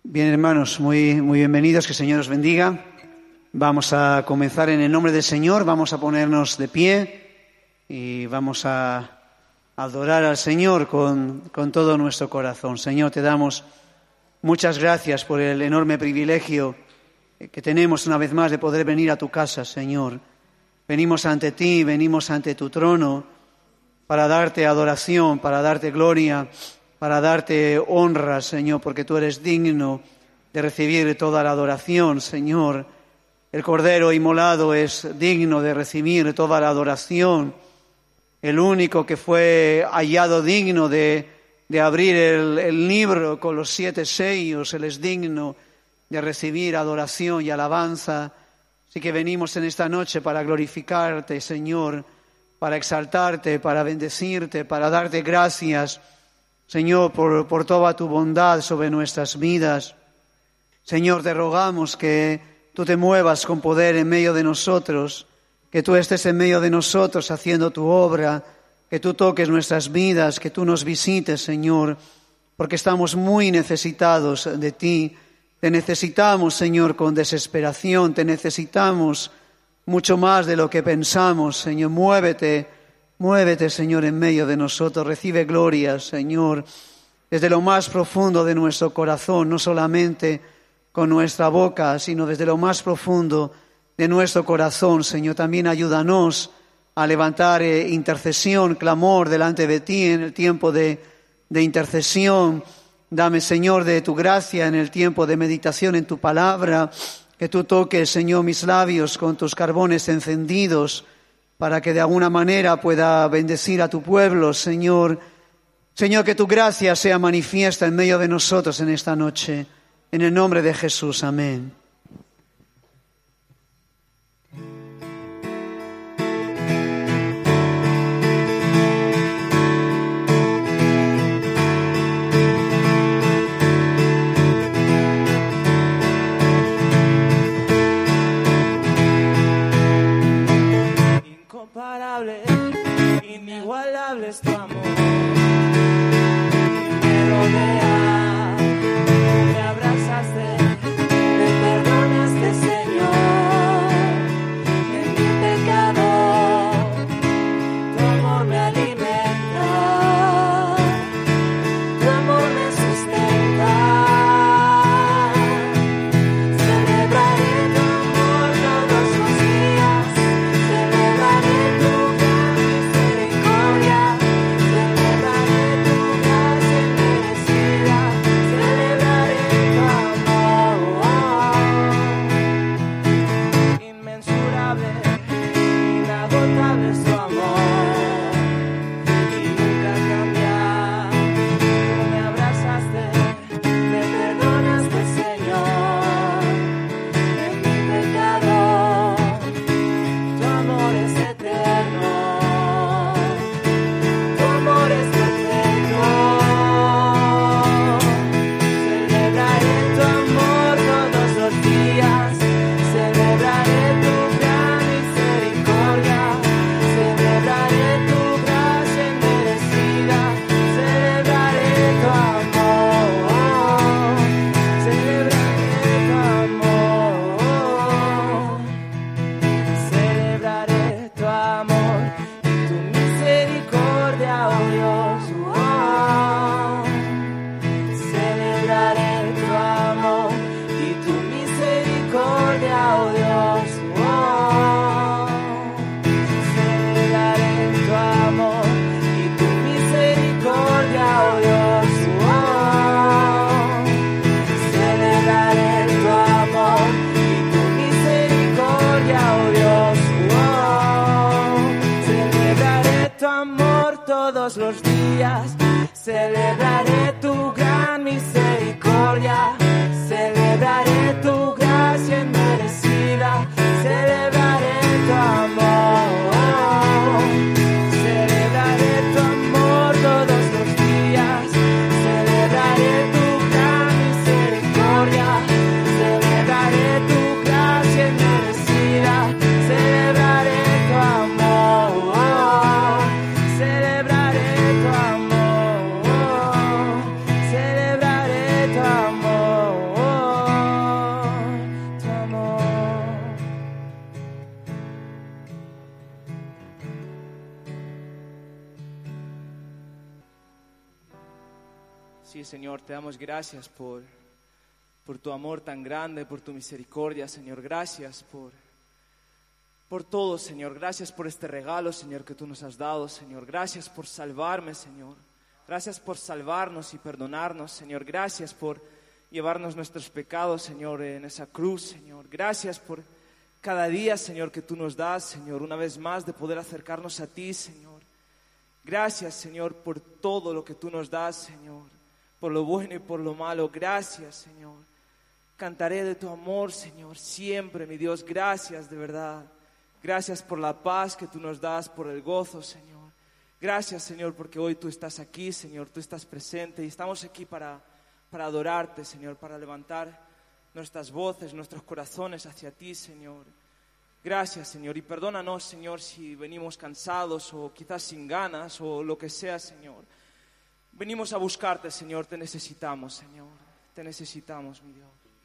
Bien, hermanos, muy bienvenidos, que el Señor os bendiga. Vamos a comenzar en el nombre del Señor, vamos a ponernos de pie y vamos a adorar al Señor con todo nuestro corazón. Señor, te damos muchas gracias por el enorme privilegio que tenemos una vez más de poder venir a tu casa, Señor. Venimos ante ti, venimos ante tu trono para darte adoración, para darte gloria, para darte honra, Señor, porque tú eres digno de recibir toda la adoración, Señor. El Cordero inmolado es digno de recibir toda la adoración. El único que fue hallado digno de abrir el libro con los 7 sellos, Él es digno de recibir adoración y alabanza. Así que venimos en esta noche para glorificarte, Señor, para exaltarte, para bendecirte, para darte gracias, Señor, por toda tu bondad sobre nuestras vidas. Señor, te rogamos que tú te muevas con poder en medio de nosotros, que tú estés en medio de nosotros haciendo tu obra, que tú toques nuestras vidas, que tú nos visites, Señor, porque estamos muy necesitados de ti. Te necesitamos, Señor, con desesperación, te necesitamos mucho más de lo que pensamos, Señor. Muévete, Señor, en medio de nosotros. Recibe gloria, Señor, desde lo más profundo de nuestro corazón, no solamente con nuestra boca, sino desde lo más profundo de nuestro corazón, Señor. También ayúdanos a levantar intercesión, clamor delante de ti en el tiempo de intercesión. Dame, Señor, de tu gracia en el tiempo de meditación en tu palabra, que tú toques, Señor, mis labios con tus carbones encendidos, para que de alguna manera pueda bendecir a tu pueblo, Señor. Señor, que tu gracia sea manifiesta en medio de nosotros en esta noche. En el nombre de Jesús, amén. Incomparable, inigualable es tu amor. Me rodea, me abrazaste, me Señor, te damos gracias por tu amor tan grande, por tu misericordia, Señor. Gracias por todo, Señor. Gracias por este regalo, Señor, que tú nos has dado, Señor. Gracias por salvarme, Señor. Gracias por salvarnos y perdonarnos, Señor. Gracias por llevarnos nuestros pecados, Señor, en esa cruz, Señor. Gracias por cada día, Señor, que tú nos das, Señor, una vez más de poder acercarnos a ti, Señor. Gracias, Señor, por todo lo que tú nos das, Señor, por lo bueno y por lo malo. Gracias, Señor. Cantaré de tu amor, Señor, siempre, mi Dios. Gracias, de verdad. Gracias por la paz que tú nos das, por el gozo, Señor. Gracias, Señor, porque hoy tú estás aquí, Señor, tú estás presente y estamos aquí para adorarte, Señor, para levantar nuestras voces, nuestros corazones hacia ti, Señor. Gracias, Señor, y perdónanos, Señor, si venimos cansados o quizás sin ganas o lo que sea, Señor. Venimos a buscarte, Señor, te necesitamos, Señor, te necesitamos, mi Dios.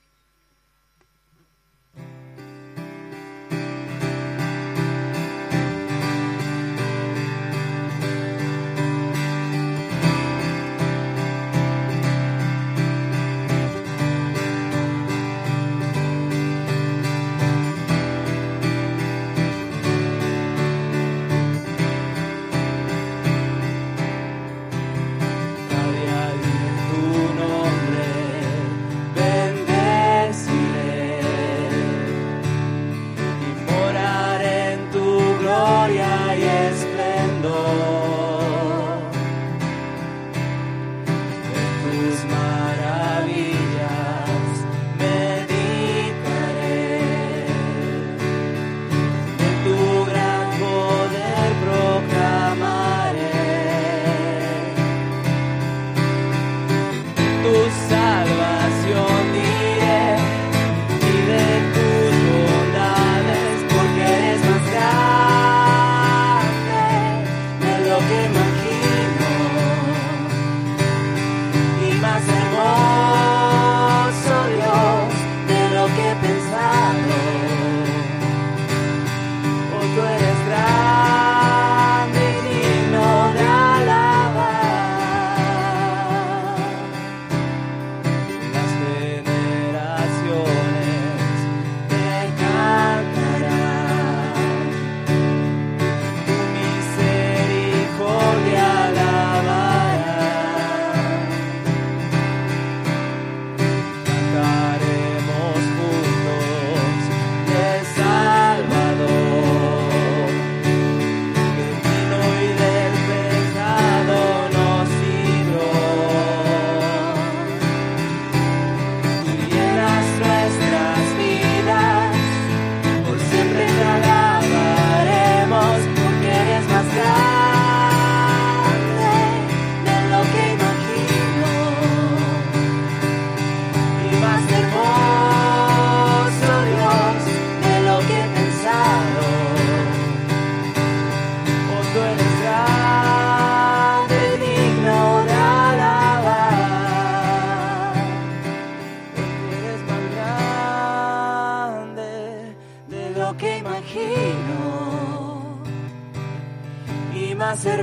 Más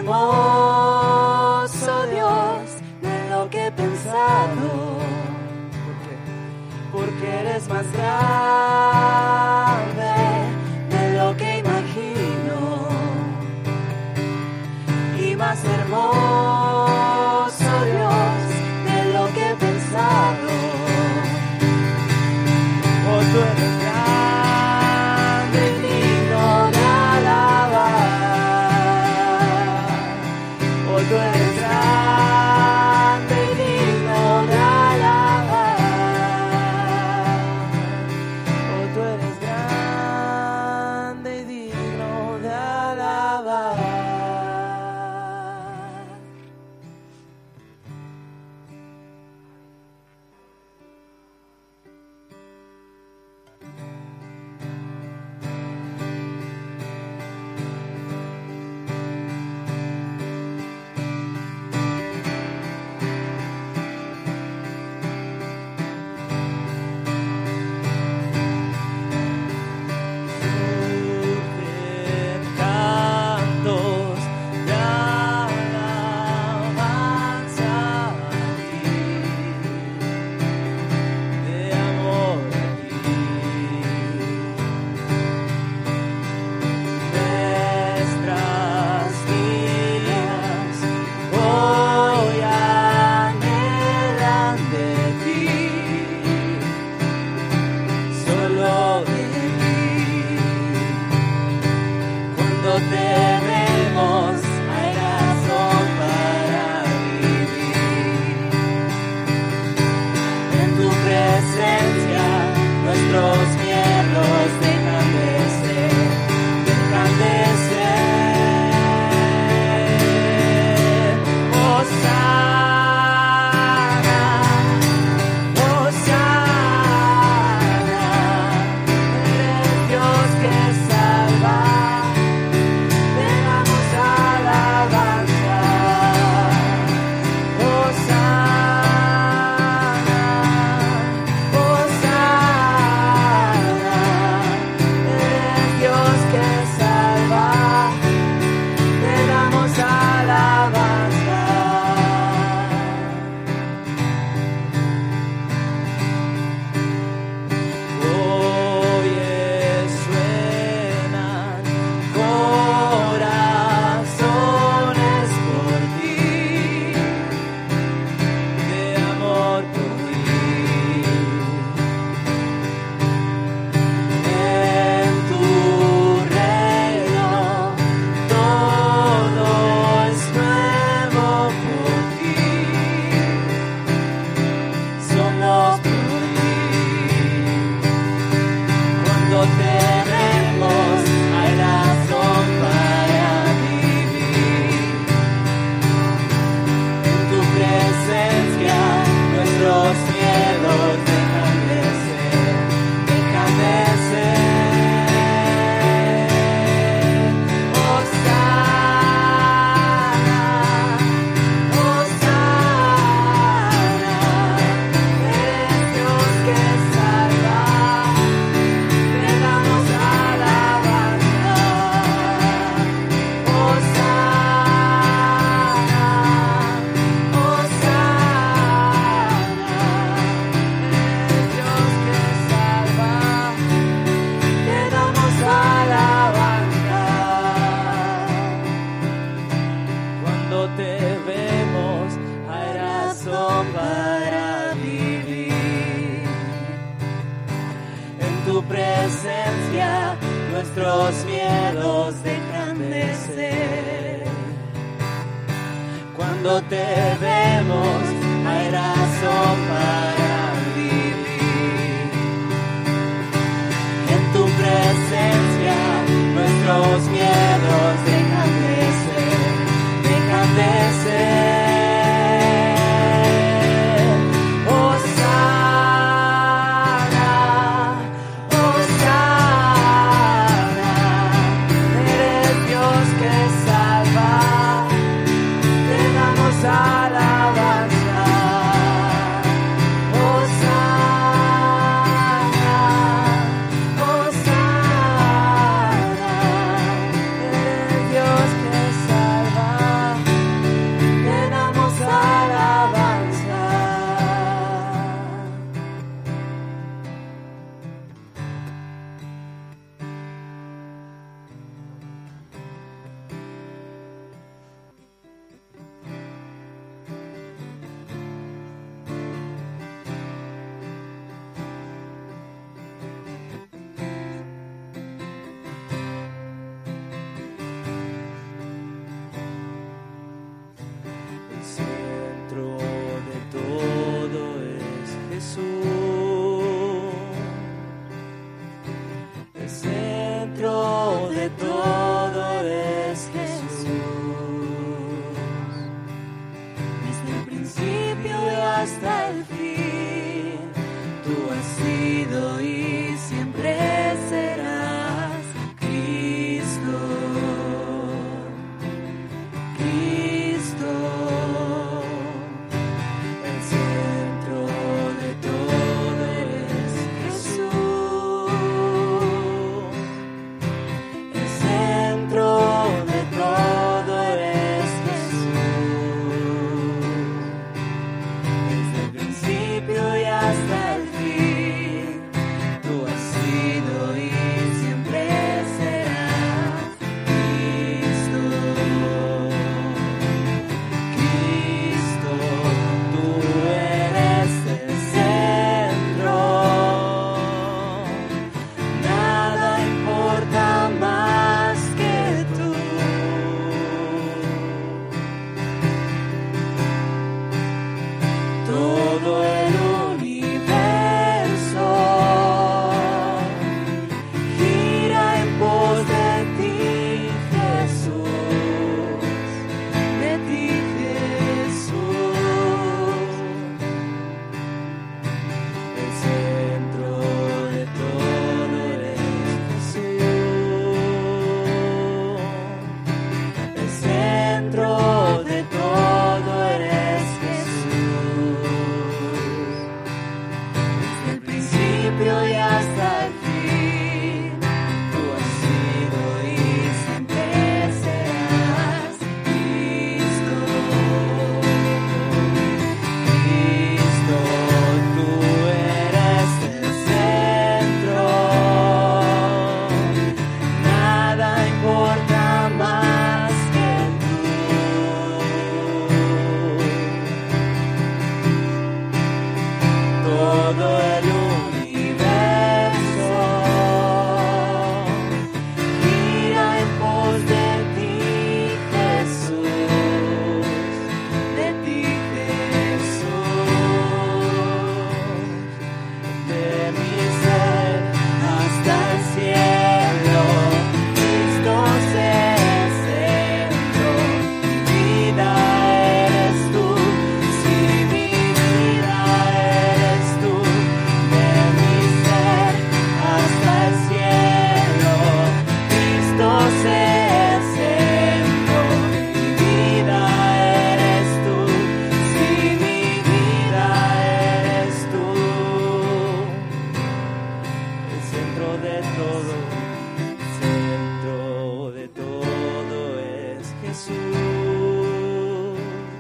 hermoso, Dios, de lo que he pensado. Porque eres más grande de lo que imagino. Y más hermoso, Dios, de lo que he pensado. Oh, tú eres grande y digno de alabar. Oh, tú eres grande y digno de alabar. nuestros miedos dejan de ser, dejan de ser. Hosana, Hosana, eres Dios que salva, te damos alabanza. Hosana, Hosana, eres Dios que salva, te damos alabanza. Hoy suenan corazones por ti, de amor por ti. En tu reino todo es nuevo por ti, somos por ti. Cuando te vemos hay razón para vivir. En tu presencia nuestros miedos dejan de ser, dejan de ser. Hosana, Hosana, eres Dios que salva, te damos alabanza. Hosana, Hosana, eres Dios que salva, te damos alabanza. Cuando te vemos hay razón para vivir. En tu presencia nuestros miedos dejan de ser. Cuando te vemos hay razón para vivir. En tu presencia nuestros miedos dejan de ser, dejan de ser. Hosana, Hosana, eres Dios que salva, te damos alabanza. Hosana, Hosana, eres Dios que salva, te damos alabanza. El centro de todo es Jesús. El centro de todo es Jesús. Desde el principio y hasta el fin, tú has sido y siempre serás Cristo. Cristo, el centro de todo eres Jesús. El centro principio y hasta el fin. Tú has sido y siempre serás Cristo. Cristo, tú eres el centro. Nada importa más que tú. Todo el universo gira en pos de ti, Jesús, de ti, Jesús, de mi ser hasta el cielo. Cristo es el centro, mi vida eres tú, si mi vida eres tú, de mi ser hasta el cielo. Cristo es el centro, mi vida eres tú, si mi vida eres tú. El centro de todo es Jesús.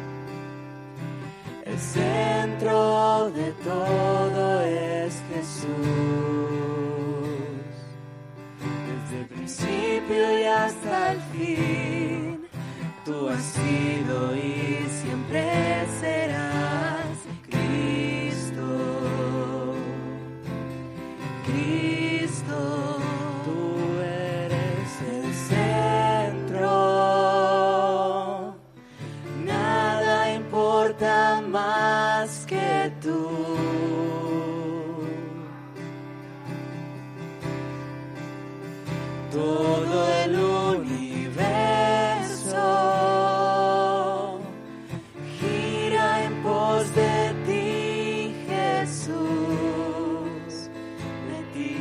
El centro de todo es Jesús. Desde el principio y hasta el fin, tú has sido y siempre serás Cristo. Cristo, tú eres el centro. Nada importa más que tú. Todo el universo gira en pos de ti, Jesús, de ti,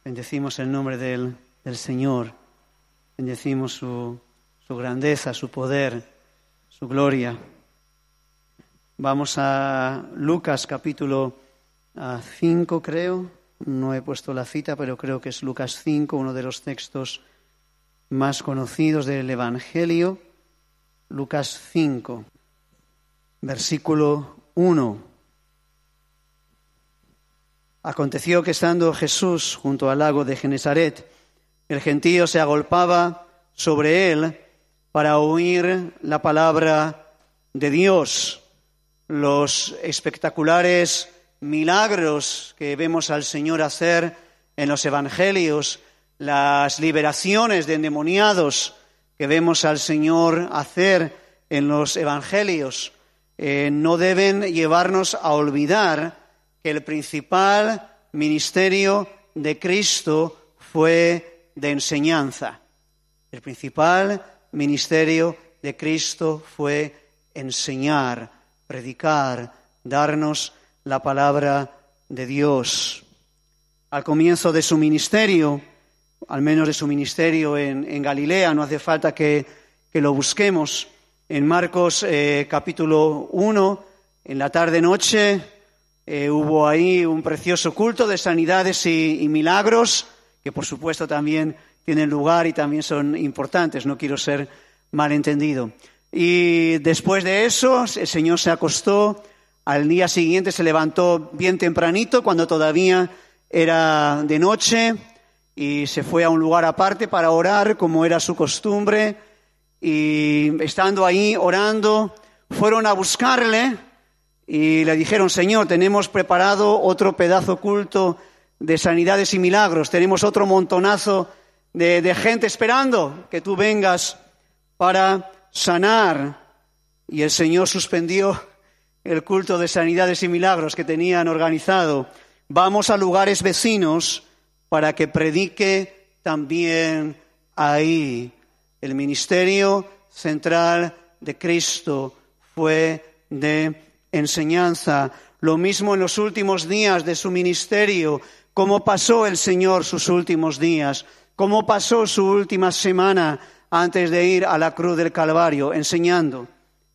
Bendecimos el nombre del Señor. Bendecimos su grandeza, su poder, su gloria. Vamos a Lucas capítulo 5, creo. No he puesto la cita, pero creo que es Lucas 5, uno de los textos más conocidos del Evangelio. Lucas 5, versículo 1. Aconteció que estando Jesús junto al lago de Genesaret, el gentío se agolpaba sobre él para oír la palabra de Dios. Los espectaculares milagros que vemos al Señor hacer en los evangelios, las liberaciones de endemoniados que vemos al Señor hacer en los evangelios, no deben llevarnos a olvidar que el principal ministerio de Cristo fue de enseñanza. El principal ministerio de Cristo fue enseñar, predicar, darnos la palabra de Dios. Al comienzo de su ministerio, al menos de su ministerio en Galilea, no hace falta que lo busquemos, en Marcos capítulo 1, en la tarde-noche, hubo ahí un precioso culto de sanidades y milagros, que por supuesto también tienen lugar y también son importantes, no quiero ser malentendido. Y después de eso, el Señor se acostó, al día siguiente se levantó bien tempranito, cuando todavía era de noche, y se fue a un lugar aparte para orar, como era su costumbre, y estando ahí orando, fueron a buscarle, y le dijeron: Señor, tenemos preparado otro pedazo culto de sanidades y milagros, tenemos otro montonazo de gente esperando que tú vengas para sanar. Y el Señor suspendió el culto de sanidades y milagros que tenían organizado. Vamos a lugares vecinos para que predique también ahí. El ministerio central de Cristo fue de enseñanza. Lo mismo en los últimos días de su ministerio. ¿Cómo pasó el Señor sus últimos días? ¿Cómo pasó su última semana antes de ir a la cruz del Calvario? Enseñando,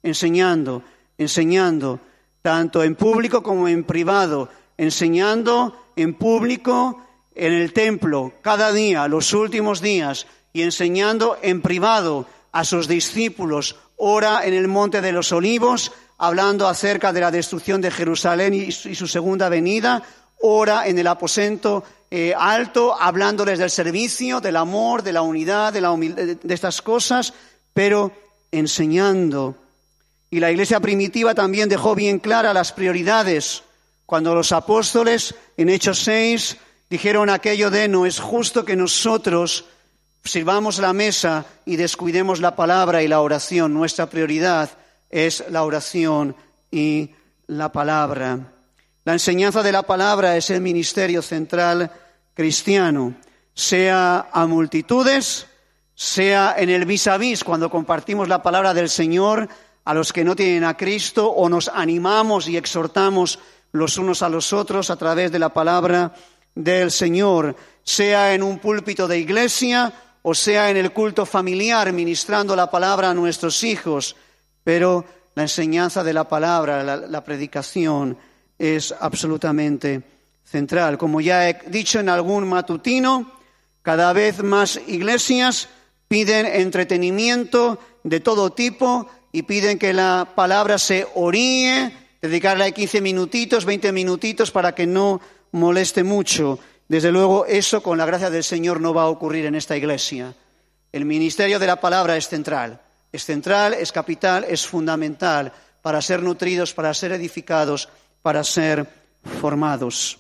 tanto en público como en privado. Enseñando en público en el templo cada día, los últimos días, y enseñando en privado a sus discípulos. Ora en el Monte de los Olivos, hablando acerca de la destrucción de Jerusalén y su segunda venida. Ora en el aposento alto, hablándoles del servicio, del amor, de la unidad, de la humildad, de estas cosas, pero enseñando. Y la iglesia primitiva también dejó bien claras las prioridades. Cuando los apóstoles, en Hechos 6, dijeron aquello de: no es justo que nosotros sirvamos la mesa y descuidemos la palabra y la oración. Nuestra prioridad es la oración y la palabra. La enseñanza de la palabra es el ministerio central cristiano, sea a multitudes, sea en el vis a vis, cuando compartimos la palabra del Señor a los que no tienen a Cristo, o nos animamos y exhortamos los unos a los otros a través de la palabra del Señor, sea en un púlpito de iglesia o sea en el culto familiar, ministrando la palabra a nuestros hijos. Pero la enseñanza de la palabra, la predicación, es absolutamente central. Como ya he dicho en algún matutino, cada vez más iglesias piden entretenimiento de todo tipo y piden que la palabra se oríe, dedicarle 15 minutitos, 20 minutitos para que no moleste mucho. Desde luego, eso con la gracia del Señor no va a ocurrir en esta iglesia. El ministerio de la palabra es central, es capital, es fundamental para ser nutridos, para ser edificados, para ser formados.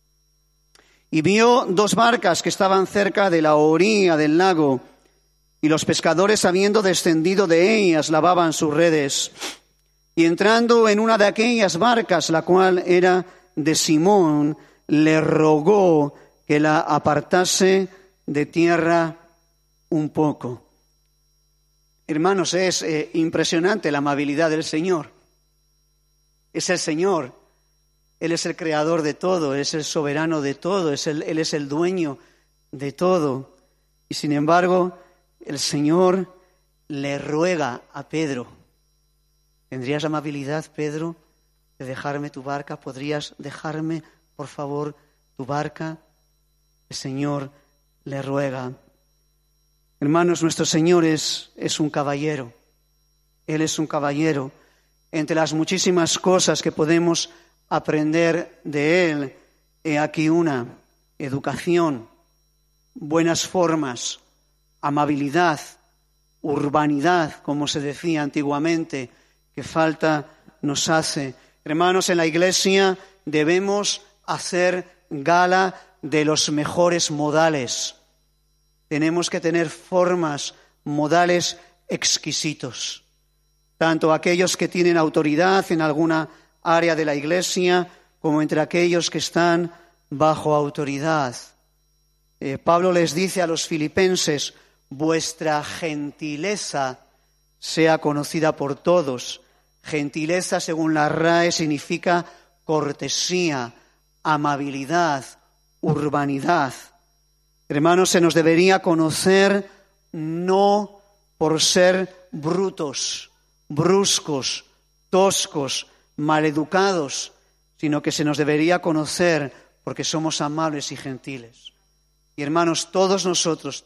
Y vio 2 barcas que estaban cerca de la orilla del lago, y los pescadores, habiendo descendido de ellas, lavaban sus redes. Y entrando en una de aquellas barcas, la cual era de Simón, le rogó que la apartase de tierra un poco. Hermanos, es impresionante la amabilidad del Señor. Es el Señor. Él es el creador de todo, es el soberano de todo, Él es el dueño de todo. Y sin embargo, el Señor le ruega a Pedro: ¿tendrías la amabilidad, Pedro, de dejarme tu barca? ¿Podrías dejarme, por favor, tu barca? El Señor le ruega. Hermanos, nuestro Señor es un caballero. Él es un caballero. Entre las muchísimas cosas que podemos aprender de Él, he aquí una: educación, buenas formas, amabilidad, urbanidad, como se decía antiguamente, que falta nos hace. Hermanos, en la Iglesia debemos hacer gala de los mejores modales. Tenemos que tener formas, modales exquisitos. Tanto aquellos que tienen autoridad en alguna área de la Iglesia, como entre aquellos que están bajo autoridad. Pablo les dice a los filipenses: vuestra gentileza sea conocida por todos. Gentileza, según la RAE, significa cortesía, amabilidad, urbanidad. Hermanos, se nos debería conocer no por ser brutos, bruscos, toscos, maleducados, sino que se nos debería conocer porque somos amables y gentiles. Y hermanos, todos nosotros,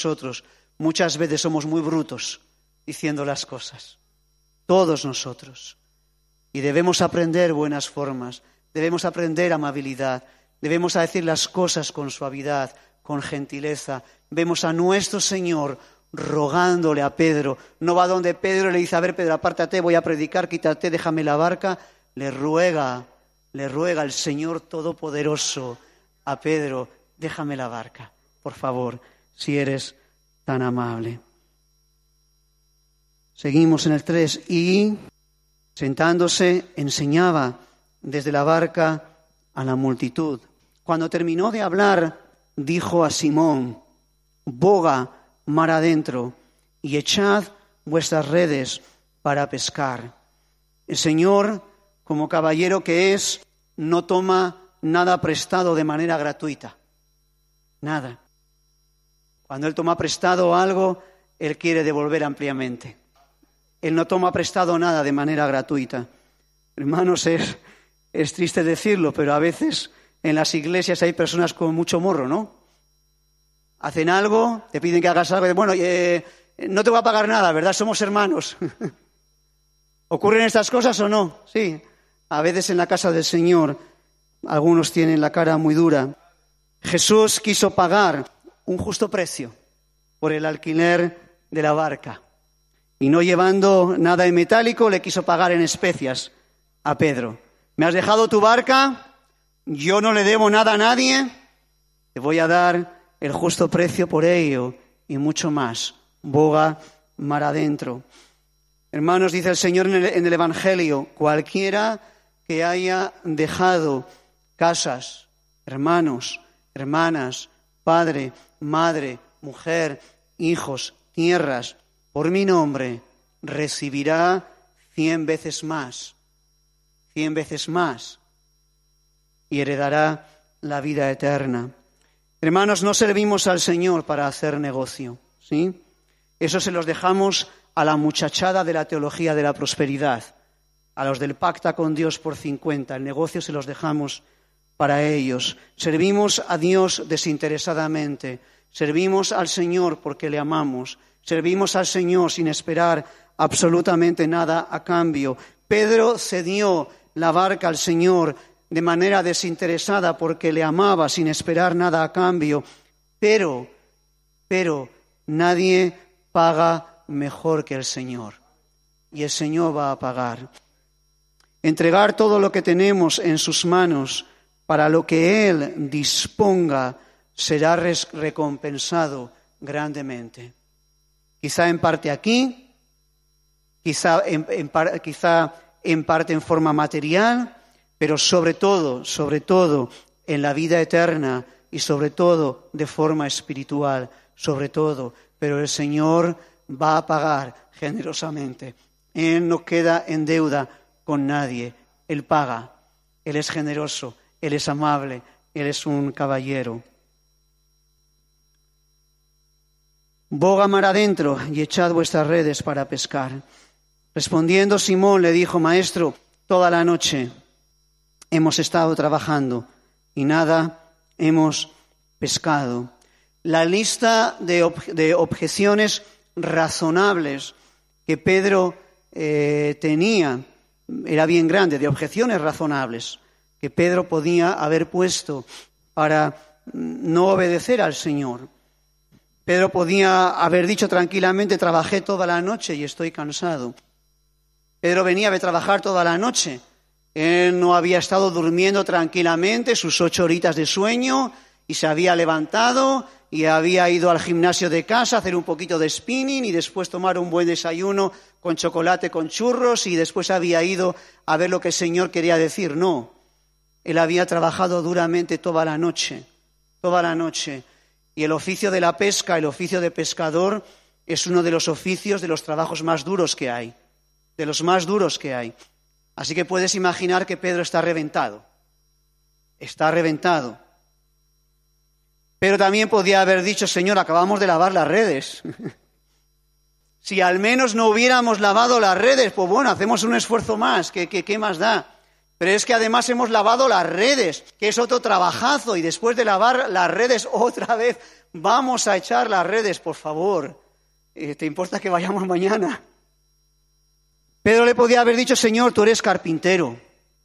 muchas veces somos muy brutos diciendo las cosas. Todos nosotros. Y debemos aprender buenas formas, debemos aprender amabilidad, debemos decir las cosas con suavidad, con gentileza. Vemos a nuestro Señor rogándole a Pedro. No va donde Pedro y le dice: a ver, Pedro, apártate, voy a predicar, quítate, déjame la barca. Le ruega el Señor Todopoderoso a Pedro: déjame la barca, por favor, si eres tan amable. Seguimos en el 3. Y sentándose enseñaba desde la barca a la multitud. Cuando terminó de hablar, dijo a Simón: boga mar adentro y echad vuestras redes para pescar. El Señor, como caballero que es, no toma nada prestado de manera gratuita. Nada. Cuando Él toma prestado algo, Él quiere devolver ampliamente. Él no toma prestado nada de manera gratuita. Hermanos, es triste decirlo, pero a veces en las iglesias hay personas con mucho morro, ¿no? Hacen algo, te piden que hagas algo, bueno, no te voy a pagar nada, ¿verdad? Somos hermanos. ¿Ocurren estas cosas o no? Sí. A veces en la casa del Señor algunos tienen la cara muy dura. Jesús quiso pagar un justo precio por el alquiler de la barca. Y no llevando nada en metálico, le quiso pagar en especias a Pedro. ¿Me has dejado tu barca? Yo no le debo nada a nadie. Te voy a dar el justo precio por ello y mucho más. Boga mar adentro. Hermanos, dice el Señor en el Evangelio: cualquiera que haya dejado casas, hermanos, hermanas, padre, madre, mujer, hijos, tierras, por mi nombre, recibirá 100 veces más, 100 veces más, y heredará la vida eterna. Hermanos, no servimos al Señor para hacer negocio, ¿sí? Eso se los dejamos a la muchachada de la teología de la prosperidad, a los del pacta con Dios por 50. El negocio se los dejamos para ellos. Servimos a Dios desinteresadamente. Servimos al Señor porque le amamos. Servimos al Señor sin esperar absolutamente nada a cambio. Pedro cedió la barca al Señor de manera desinteresada porque le amaba sin esperar nada a cambio. Pero nadie paga mejor que el Señor. Y el Señor va a pagar. Entregar todo lo que tenemos en sus manos para lo que Él disponga será recompensado grandemente. Quizá en parte aquí, quizá en parte en forma material, pero sobre todo en la vida eterna y sobre todo de forma espiritual, sobre todo. Pero el Señor va a pagar generosamente. Él no queda en deuda con nadie. Él paga. Él es generoso. Él es amable. Él es un caballero. boga mar adentro y echad vuestras redes para pescar. Respondiendo Simón le dijo, Maestro, toda la noche hemos estado trabajando y nada hemos pescado. La lista de objeciones razonables que Pedro tenía era bien grande, de objeciones razonables que Pedro podía haber puesto para no obedecer al Señor. Pedro podía haber dicho tranquilamente, trabajé toda la noche y estoy cansado. Pedro venía de trabajar toda la noche. Él no había estado durmiendo tranquilamente sus 8 horitas de sueño y se había levantado y había ido al gimnasio de casa a hacer un poquito de spinning y después tomar un buen desayuno con chocolate con churros y después había ido a ver lo que el Señor quería decir. No, él había trabajado duramente toda la noche. Y el oficio de la pesca, el oficio de pescador, es uno de los oficios, de los trabajos más duros que hay, de los más duros que hay. Así que puedes imaginar que Pedro está reventado. Pero también podía haber dicho, Señor, acabamos de lavar las redes. Si al menos no hubiéramos lavado las redes, pues bueno, hacemos un esfuerzo más, ¿qué más da? Pero es que además hemos lavado las redes, que es otro trabajazo, y después de lavar las redes otra vez, vamos a echar las redes, por favor. ¿Te importa que vayamos mañana? Pedro le podía haber dicho, Señor, tú eres carpintero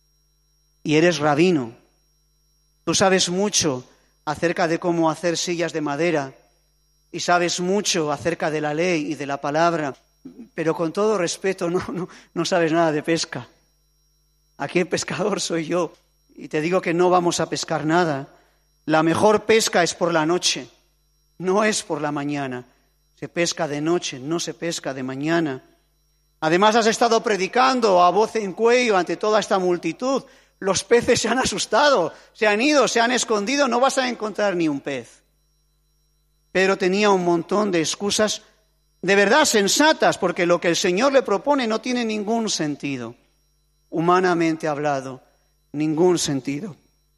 y eres rabino. Tú sabes mucho acerca de cómo hacer sillas de madera y sabes mucho acerca de la ley y de la palabra, pero con todo respeto no sabes nada de pesca. Aquí el pescador soy yo y te digo que no vamos a pescar nada. La mejor pesca es por la noche, no es por la mañana. Se pesca de noche, no se pesca de mañana. Además has estado predicando a voz en cuello ante toda esta multitud. Los peces se han asustado, se han ido, se han escondido, no vas a encontrar ni un pez. Pedro tenía un montón de excusas de verdad sensatas, porque lo que el Señor le propone no tiene ningún sentido. Humanamente hablado, ningún sentido.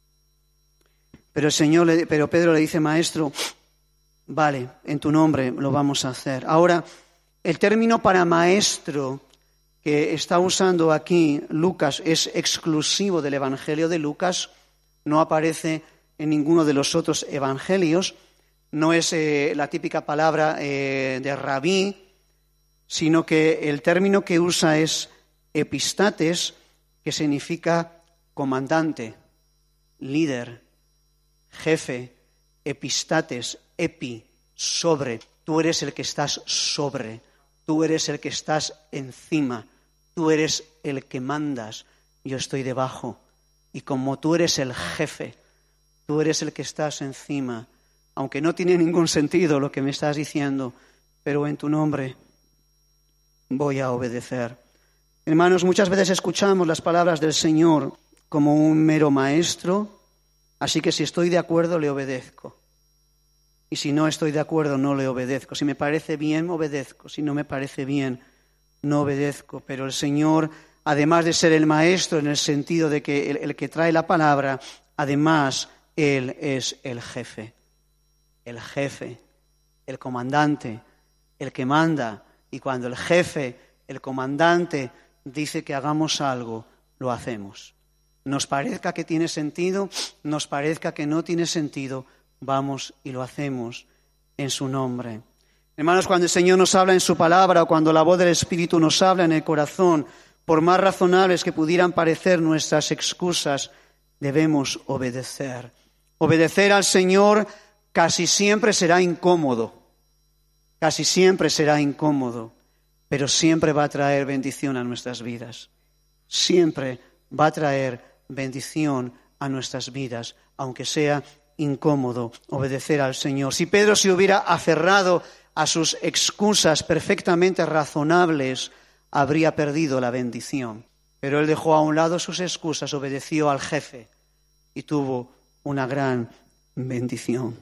Pero Pedro le dice, Maestro, vale, en tu nombre lo vamos a hacer. Ahora, el término para maestro que está usando aquí Lucas es exclusivo del Evangelio de Lucas, no aparece en ninguno de los otros evangelios, no es la típica palabra de rabí, sino que el término que usa es epistates, que significa comandante, líder, jefe, epistates, epi, sobre. Tú eres el que estás sobre, tú eres el que estás encima, tú eres el que mandas, yo estoy debajo. Y como tú eres el jefe, tú eres el que estás encima, aunque no tiene ningún sentido lo que me estás diciendo, pero en tu nombre voy a obedecer. Hermanos, muchas veces escuchamos las palabras del Señor como un mero maestro, así que si estoy de acuerdo, le obedezco. Y si no estoy de acuerdo, no le obedezco. Si me parece bien, obedezco. Si no me parece bien, no obedezco. Pero el Señor, además de ser el maestro en el sentido de que el que trae la palabra, además Él es el jefe, el comandante, el que manda. Y cuando el jefe, el comandante, dice que hagamos algo, lo hacemos. Nos parezca que tiene sentido, nos parezca que no tiene sentido, vamos y lo hacemos en su nombre. Hermanos, cuando el Señor nos habla en su palabra o cuando la voz del Espíritu nos habla en el corazón, por más razonables que pudieran parecer nuestras excusas, debemos obedecer. Obedecer al Señor casi siempre será incómodo, pero siempre va a traer bendición a nuestras vidas. Siempre va a traer bendición a nuestras vidas, aunque sea incómodo obedecer al Señor. Si Pedro se hubiera aferrado a sus excusas perfectamente razonables, habría perdido la bendición. Pero él dejó a un lado sus excusas, obedeció al jefe y tuvo una gran bendición.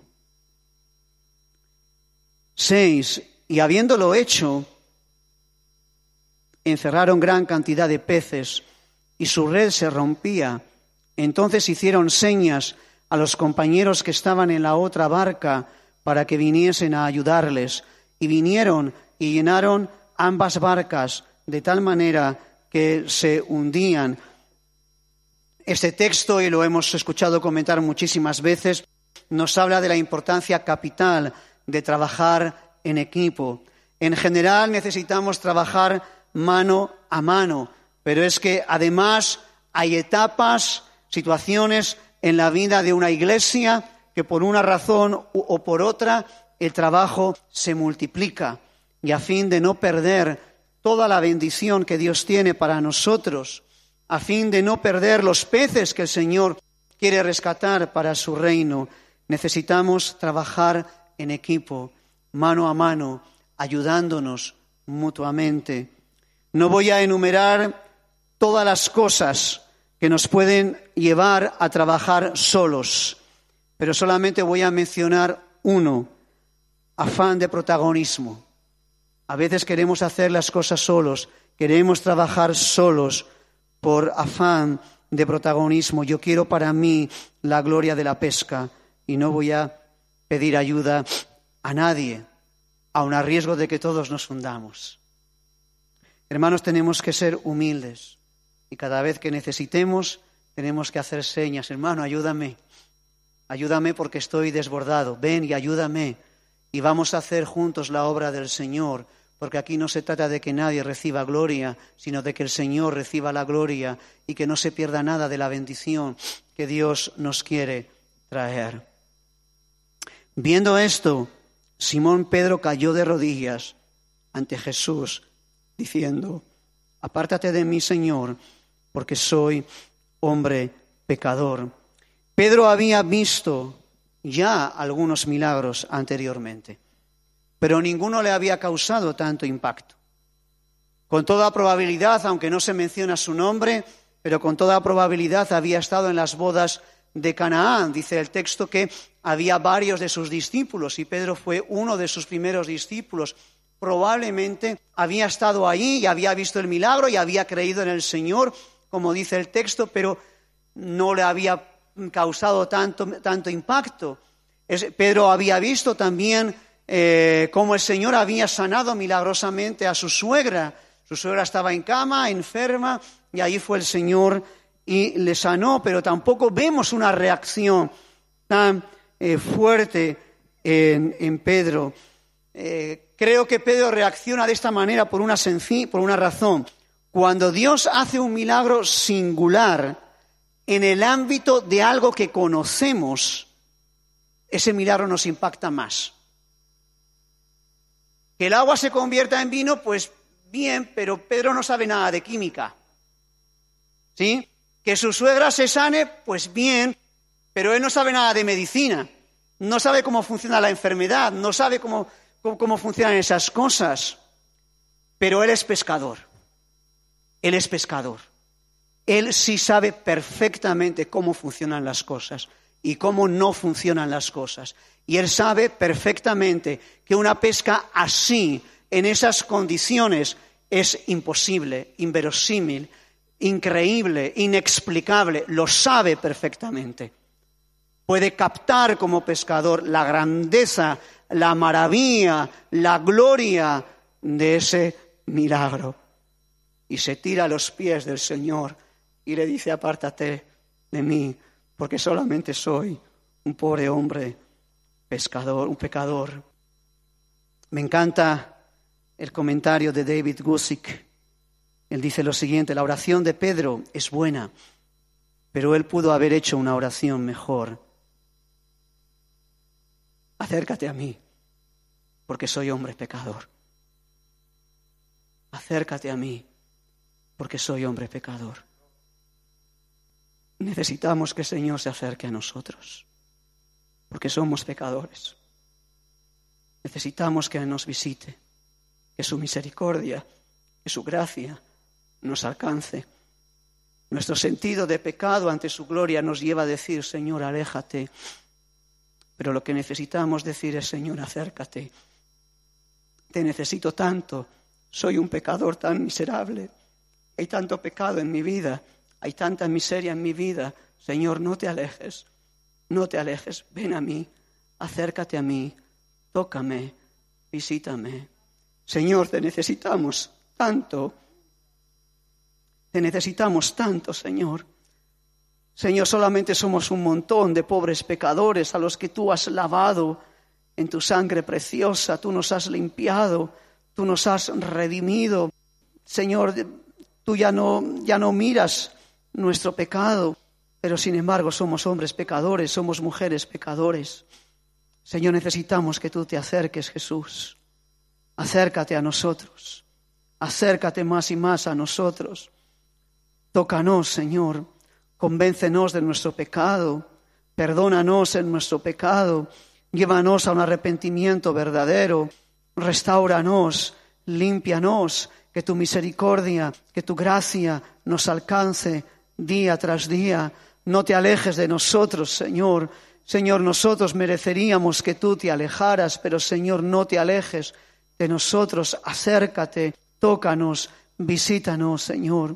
6. Y habiéndolo hecho, encerraron gran cantidad de peces y su red se rompía. Entonces hicieron señas a los compañeros que estaban en la otra barca para que viniesen a ayudarles. y vinieron y llenaron ambas barcas de tal manera que se hundían. Este texto, y lo hemos escuchado comentar muchísimas veces, nos habla de la importancia capital de trabajar en equipo. En general necesitamos trabajar mano a mano, pero es que además hay etapas, situaciones en la vida de una iglesia que por una razón o por otra el trabajo se multiplica. Y a fin de no perder toda la bendición que Dios tiene para nosotros, a fin de no perder los peces que el Señor quiere rescatar para su reino, necesitamos trabajar en equipo, mano a mano, ayudándonos mutuamente. No voy a enumerar todas las cosas que nos pueden llevar a trabajar solos, pero solamente voy a mencionar uno: afán de protagonismo. A veces queremos hacer las cosas solos, queremos trabajar solos por afán de protagonismo. Yo quiero para mí la gloria de la pesca y no voy a pedir ayuda a nadie, aun a riesgo de que todos nos hundamos. Hermanos, tenemos que ser humildes y cada vez que necesitemos tenemos que hacer señas. Hermano, ayúdame porque estoy desbordado. Ven y ayúdame y vamos a hacer juntos la obra del Señor, porque aquí no se trata de que nadie reciba gloria, sino de que el Señor reciba la gloria y que no se pierda nada de la bendición que Dios nos quiere traer. Viendo esto, Simón Pedro cayó de rodillas ante Jesús, diciendo: apártate de mí, Señor, porque soy hombre pecador. Pedro había visto ya algunos milagros anteriormente, pero ninguno le había causado tanto impacto. Con toda probabilidad, aunque no se menciona su nombre, pero con toda probabilidad había estado en las bodas de Canaán. Dice el texto que había varios de sus discípulos y Pedro fue uno de sus primeros discípulos. Probablemente había estado allí y había visto el milagro y había creído en el Señor, como dice el texto, pero no le había causado tanto impacto. Pedro había visto también cómo el Señor había sanado milagrosamente a su suegra. Su suegra estaba en cama, enferma, y ahí fue el Señor y le sanó, pero tampoco vemos una reacción tan fuerte en Pedro. Creo que Pedro reacciona de esta manera por una razón. Cuando Dios hace un milagro singular en el ámbito de algo que conocemos, ese milagro nos impacta más. Que el agua se convierta en vino, pues bien, pero Pedro no sabe nada de química. ¿Sí? Que su suegra se sane, pues bien, pero él no sabe nada de medicina. No sabe cómo funciona la enfermedad, no sabe cómo funcionan esas cosas. Pero él es pescador. Él es pescador. Él sí sabe perfectamente cómo funcionan las cosas y cómo no funcionan las cosas. Y él sabe perfectamente que una pesca así, en esas condiciones, es imposible, inverosímil, increíble, inexplicable. Lo sabe perfectamente. Puede captar como pescador la grandeza, la maravilla, la gloria de ese milagro. Y se tira a los pies del Señor y le dice: apártate de mí, porque solamente soy un pobre hombre pescador, un pecador. Me encanta el comentario de David Guzik. Él dice lo siguiente: la oración de Pedro es buena, pero él pudo haber hecho una oración mejor. Acércate a mí, porque soy hombre pecador. Acércate a mí, porque soy hombre pecador. Necesitamos que el Señor se acerque a nosotros, porque somos pecadores. Necesitamos que nos visite, que su misericordia, que su gracia nos alcance. Nuestro sentido de pecado ante su gloria nos lleva a decir: Señor, aléjate. Pero lo que necesitamos decir es: Señor, acércate. Te necesito tanto. Soy un pecador tan miserable. Hay tanto pecado en mi vida. Hay tanta miseria en mi vida. Señor, no te alejes. No te alejes. Ven a mí. Acércate a mí. Tócame. visítame. Señor, te necesitamos tanto. Te necesitamos tanto, Señor. Señor, solamente somos un montón de pobres pecadores a los que tú has lavado en tu sangre preciosa. Tú nos has limpiado, tú nos has redimido. Señor, tú ya no miras nuestro pecado, pero sin embargo somos hombres pecadores, somos mujeres pecadores. Señor, necesitamos que tú te acerques, Jesús. Acércate a nosotros, acércate más y más a nosotros. Tócanos, Señor, convéncenos de nuestro pecado, perdónanos en nuestro pecado, llévanos a un arrepentimiento verdadero, restáuranos, límpianos, que tu misericordia, que tu gracia nos alcance día tras día. No te alejes de nosotros, Señor. Señor, nosotros mereceríamos que tú te alejaras, pero Señor, no te alejes de nosotros. Acércate, tócanos, visítanos, Señor.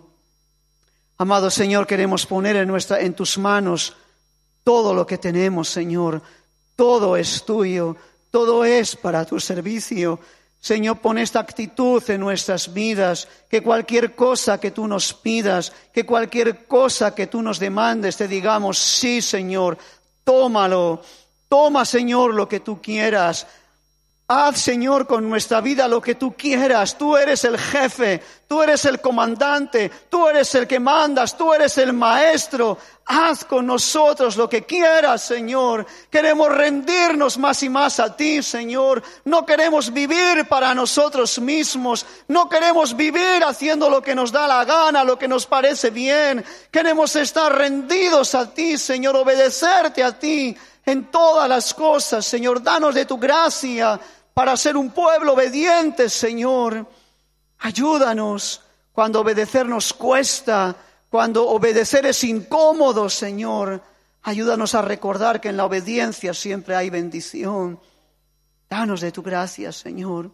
Amado Señor, queremos poner en tus manos todo lo que tenemos, Señor. Todo es tuyo, todo es para tu servicio. Señor, pon esta actitud en nuestras vidas, que cualquier cosa que tú nos pidas, que cualquier cosa que tú nos demandes, te digamos, sí, Señor, tómalo. Toma, Señor, lo que tú quieras. Haz, Señor, con nuestra vida lo que tú quieras. Tú eres el jefe, tú eres el comandante, tú eres el que mandas, tú eres el maestro. Haz con nosotros lo que quieras, Señor. Queremos rendirnos más y más a ti, Señor. No queremos vivir para nosotros mismos. No queremos vivir haciendo lo que nos da la gana, lo que nos parece bien. Queremos estar rendidos a ti, Señor, obedecerte a ti en todas las cosas, Señor. Danos de tu gracia para ser un pueblo obediente, Señor. Ayúdanos cuando obedecer nos cuesta, cuando obedecer es incómodo, Señor. Ayúdanos a recordar que en la obediencia siempre hay bendición. Danos de tu gracia, Señor.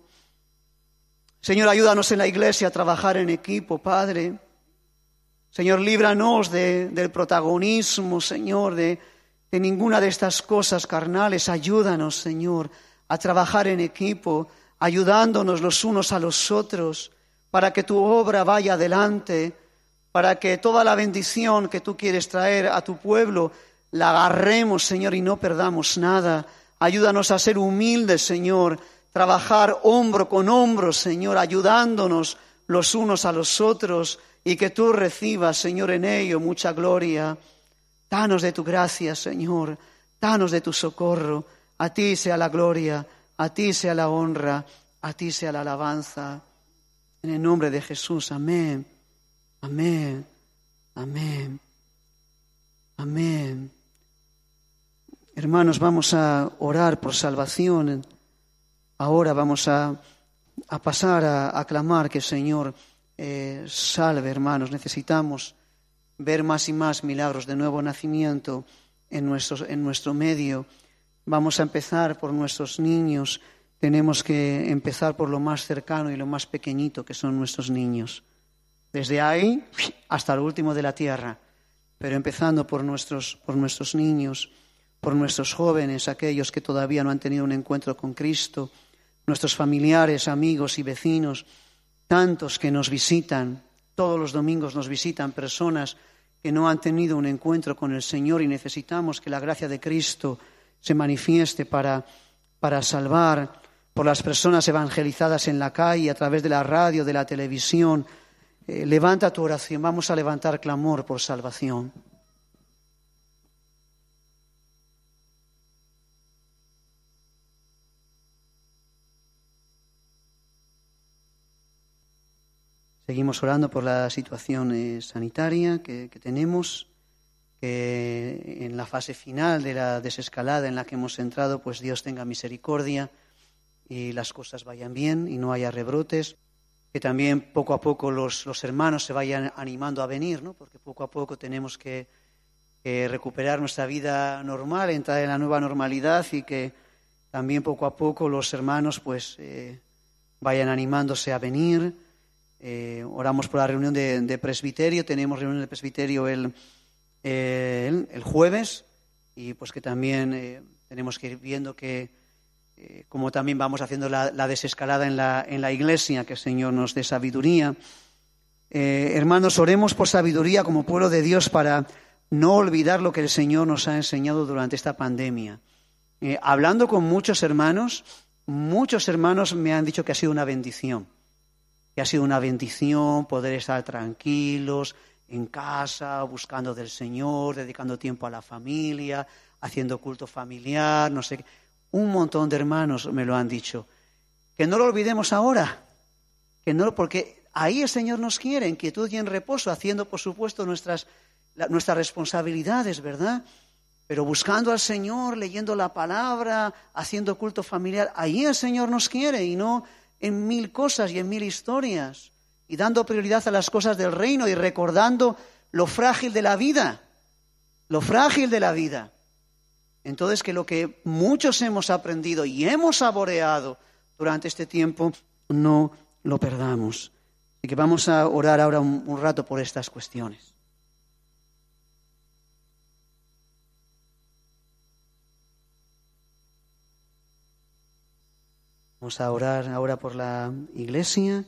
Señor, ayúdanos en la iglesia a trabajar en equipo, Padre. Señor, líbranos del protagonismo, Señor, de ninguna de estas cosas carnales. Ayúdanos, Señor, a trabajar en equipo, ayudándonos los unos a los otros, para que tu obra vaya adelante, para que toda la bendición que tú quieres traer a tu pueblo la agarremos, Señor, y no perdamos nada. Ayúdanos a ser humildes, Señor, trabajar hombro con hombro, Señor, ayudándonos los unos a los otros, y que tú recibas, Señor, en ello mucha gloria. Danos de tu gracia, Señor, danos de tu socorro. A ti sea la gloria, a ti sea la honra, a ti sea la alabanza. En el nombre de Jesús, amén, amén, amén, amén. Hermanos, vamos a orar por salvación. Ahora vamos a pasar a clamar que el Señor salve, hermanos. Necesitamos ver más y más milagros de nuevo nacimiento en nuestro medio. Vamos a empezar por nuestros niños. Tenemos que empezar por lo más cercano y lo más pequeñito, que son nuestros niños. Desde ahí hasta lo último de la tierra. Pero empezando por nuestros niños, por nuestros jóvenes, aquellos que todavía no han tenido un encuentro con Cristo, nuestros familiares, amigos y vecinos, tantos que nos visitan. Todos los domingos nos visitan personas que no han tenido un encuentro con el Señor, y necesitamos que la gracia de Cristo se manifieste para salvar, por las personas evangelizadas en la calle, a través de la radio, de la televisión. Levanta tu oración, vamos a levantar clamor por salvación. Seguimos orando por la situación sanitaria que tenemos, que en la fase final de la desescalada en la que hemos entrado, pues Dios tenga misericordia y las cosas vayan bien y no haya rebrotes. Que también poco a poco los hermanos se vayan animando a venir, ¿no? Porque poco a poco tenemos que recuperar nuestra vida normal, entrar en la nueva normalidad, y que también poco a poco los hermanos pues vayan animándose a venir. Oramos por la reunión de presbiterio. Tenemos reunión de presbiterio el jueves, y pues que también tenemos que ir viendo que como también vamos haciendo la desescalada en la iglesia, que el Señor nos dé sabiduría. Hermanos, oremos por sabiduría como pueblo de Dios para no olvidar lo que el Señor nos ha enseñado durante esta pandemia. Hablando con muchos hermanos me han dicho que ha sido una bendición. Que ha sido una bendición poder estar tranquilos en casa, buscando del Señor, dedicando tiempo a la familia, haciendo culto familiar, no sé qué. Un montón de hermanos me lo han dicho. Que no lo olvidemos ahora, porque ahí el Señor nos quiere, en quietud y en reposo, haciendo, por supuesto, nuestras responsabilidades, ¿verdad? Pero buscando al Señor, leyendo la palabra, haciendo culto familiar, ahí el Señor nos quiere y no en mil cosas y en mil historias, y dando prioridad a las cosas del reino y recordando lo frágil de la vida, Entonces, que lo que muchos hemos aprendido y hemos saboreado durante este tiempo, no lo perdamos. Así que vamos a orar ahora un rato por estas cuestiones. Vamos a orar ahora por la iglesia.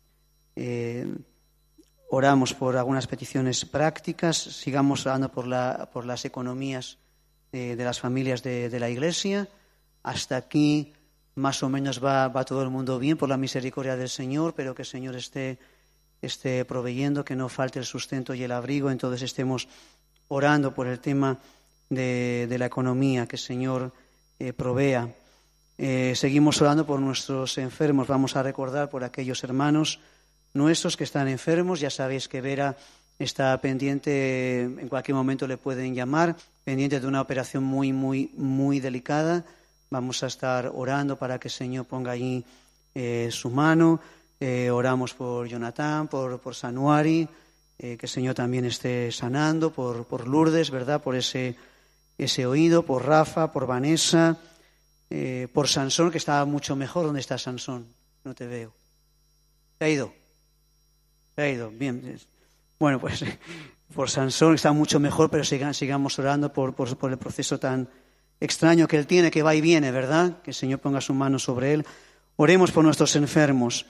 Oramos por algunas peticiones prácticas. Sigamos orando por las economías de las familias de la iglesia. Hasta aquí más o menos va todo el mundo bien por la misericordia del Señor, pero que el Señor esté proveyendo, que no falte el sustento y el abrigo. Entonces estemos orando por el tema de la economía, que el Señor provea. Seguimos orando por nuestros enfermos. Vamos a recordar por aquellos hermanos nuestros que están enfermos. Ya sabéis que Vera está pendiente, en cualquier momento le pueden llamar, pendiente de una operación muy, muy, muy delicada. Vamos a estar orando para que el Señor ponga allí su mano. Oramos por Jonathan, por Sanuari, que el Señor también esté sanando, por Lourdes, ¿verdad? Por ese oído, por Rafa, por Vanessa. Por Sansón, que estaba mucho mejor. ¿Dónde está Sansón? No te veo. ¿Se ha ido? Se ha ido, bien. Bueno, pues por Sansón está mucho mejor, pero sigamos orando por el proceso tan extraño que él tiene, que va y viene, ¿verdad? Que el Señor ponga su mano sobre él. Oremos por nuestros enfermos.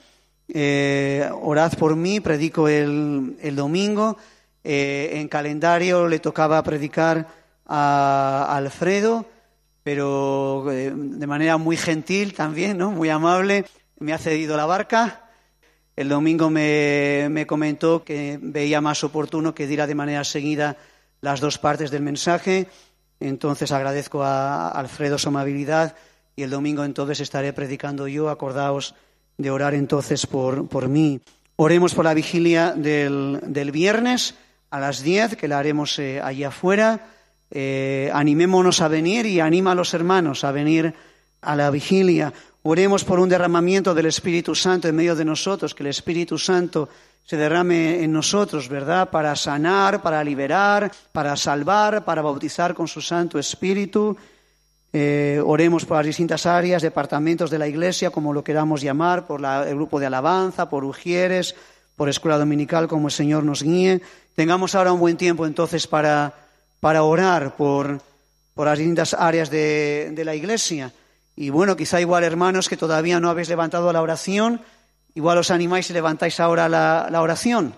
Orad por mí, predico el domingo. En calendario le tocaba predicar a Alfredo, pero de manera muy gentil también, ¿no? Muy amable, me ha cedido la barca. El domingo me comentó que veía más oportuno que diera de manera seguida las dos partes del mensaje. Entonces agradezco a Alfredo su amabilidad y el domingo entonces estaré predicando yo. Acordaos de orar entonces por mí. Oremos por la vigilia del viernes a las 10, que la haremos allí afuera. Animémonos a venir y anima a los hermanos a venir a la vigilia. Oremos por un derramamiento del Espíritu Santo en medio de nosotros, que el Espíritu Santo se derrame en nosotros, ¿verdad? Para sanar, para liberar, para salvar, para bautizar con su Santo Espíritu. Oremos por las distintas áreas, departamentos de la Iglesia, como lo queramos llamar, por el grupo de alabanza, por Ujieres, por escuela dominical, como el Señor nos guíe. Tengamos ahora un buen tiempo entonces para orar por las distintas áreas de la Iglesia. Y bueno, quizá igual, hermanos, que todavía no habéis levantado la oración, igual os animáis y levantáis ahora la oración.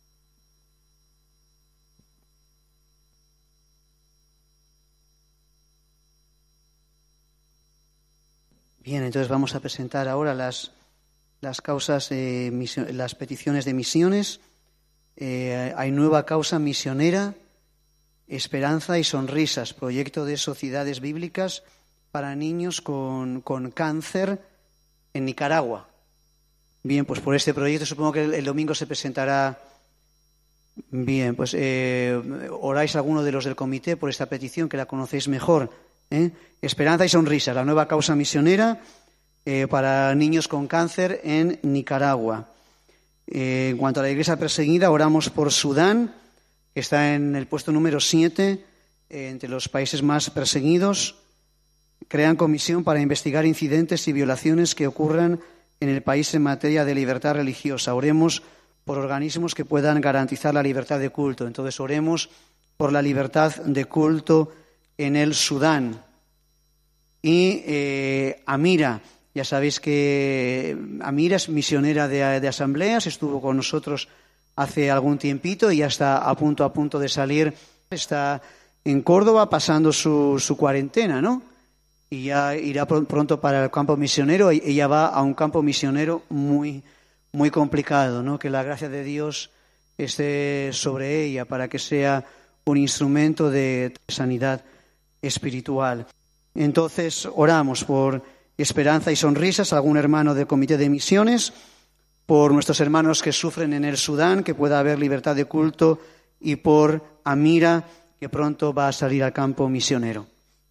Bien, entonces vamos a presentar ahora las causas, las peticiones de misiones. Hay nueva causa misionera, Esperanza y Sonrisas, proyecto de sociedades bíblicas para niños con cáncer en Nicaragua. Bien, pues por este proyecto supongo que el domingo se presentará. Bien, pues oráis alguno de los del comité por esta petición, que la conocéis mejor. Esperanza y Sonrisas, la nueva causa misionera para niños con cáncer en Nicaragua. En cuanto a la iglesia perseguida, oramos por Sudán, que está en el puesto número 7 entre los países más perseguidos. Crean comisión para investigar incidentes y violaciones que ocurran en el país en materia de libertad religiosa. Oremos por organismos que puedan garantizar la libertad de culto. Entonces oremos por la libertad de culto en el Sudán. Y Amira. Ya sabéis que Amira es misionera de asambleas, estuvo con nosotros hace algún tiempito y ya está a punto de salir. Está en Córdoba pasando su cuarentena, ¿no? Y ya irá pronto para el campo misionero. Ella va a un campo misionero muy, muy complicado, ¿no? Que la gracia de Dios esté sobre ella para que sea un instrumento de sanidad espiritual. Entonces oramos por esperanza y sonrisas, algún hermano del comité de misiones, por nuestros hermanos que sufren en el Sudán, que pueda haber libertad de culto, y por Amira, que pronto va a salir al campo misionero.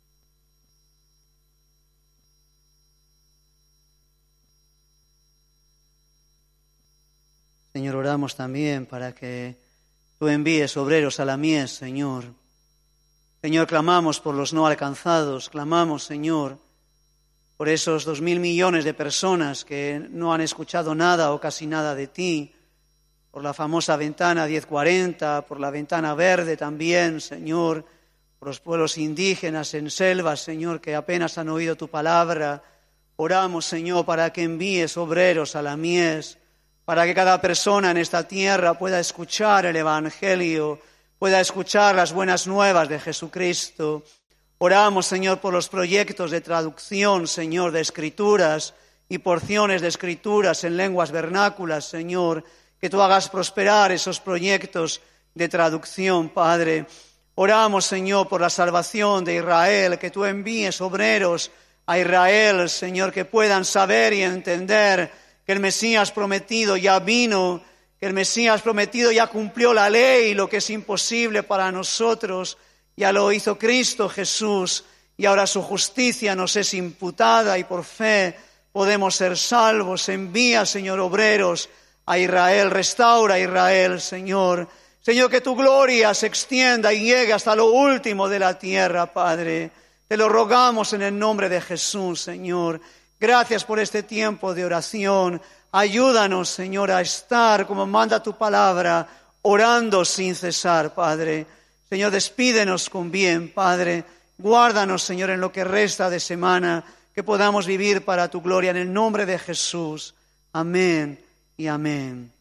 Señor, oramos también para que tú envíes obreros a la mies, Señor. Señor, clamamos por los no alcanzados, clamamos, Señor, por esos 2.000 millones de personas que no han escuchado nada o casi nada de ti, por la famosa ventana 1040, por la ventana verde también, Señor, por los pueblos indígenas en selvas, Señor, que apenas han oído tu palabra. Oramos, Señor, para que envíes obreros a la mies, para que cada persona en esta tierra pueda escuchar el Evangelio, pueda escuchar las buenas nuevas de Jesucristo. Oramos, Señor, por los proyectos de traducción, Señor, de escrituras y porciones de escrituras en lenguas vernáculas, Señor, que tú hagas prosperar esos proyectos de traducción, Padre. Oramos, Señor, por la salvación de Israel, que tú envíes obreros a Israel, Señor, que puedan saber y entender que el Mesías prometido ya vino, que el Mesías prometido ya cumplió la ley, lo que es imposible para nosotros, ya lo hizo Cristo Jesús, y ahora su justicia nos es imputada y por fe podemos ser salvos. Envía, Señor, obreros a Israel, restaura a Israel, Señor. Señor, que tu gloria se extienda y llegue hasta lo último de la tierra, Padre. Te lo rogamos en el nombre de Jesús, Señor. Gracias por este tiempo de oración. Ayúdanos, Señor, a estar, como manda tu palabra, orando sin cesar, Padre. Señor, despídenos con bien, Padre. Guárdanos, Señor, en lo que resta de semana, que podamos vivir para tu gloria en el nombre de Jesús. Amén y amén.